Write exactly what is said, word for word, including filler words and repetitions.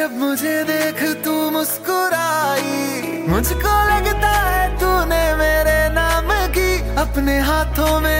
जब मुझे देख तू मुस्कुराई, मुझको लगता है तूने मेरे नाम की अपने हाथों में